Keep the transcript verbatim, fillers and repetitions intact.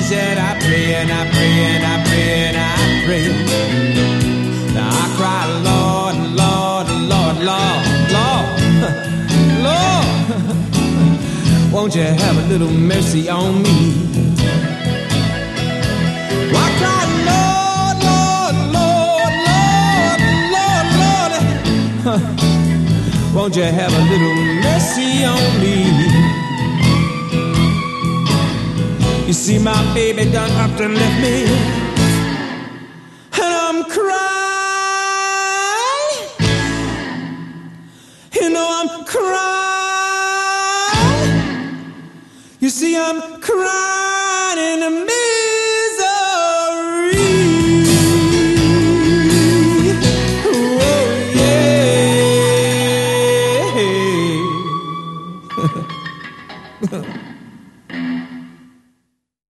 said, I pray and I pray and I pray and I pray. Now I cry, Lord, Lord, Lord, Lord, Lord, Lord, won't you have a little mercy on me? I cry, Lord, Lord, Lord, Lord, Lord, Lord, won't you have a little mercy on me? You see, my baby done up and left me, and I'm crying. You know I'm crying. You see, I'm crying.